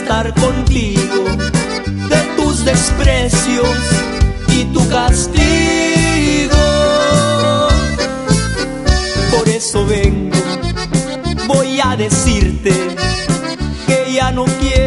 estar contigo, de tus desprecios y tu castigo. Por eso vengo, voy a decirte que ya no quiero